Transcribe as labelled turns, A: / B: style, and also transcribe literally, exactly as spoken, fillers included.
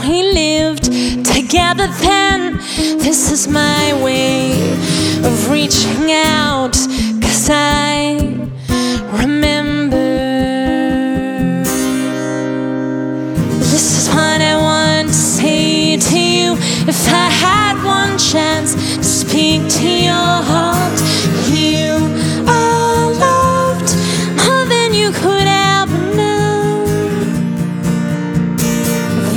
A: we lived together then. This is my way of reaching out, 'cause I remember. This is what I want to say to you. If I had one chance to speak to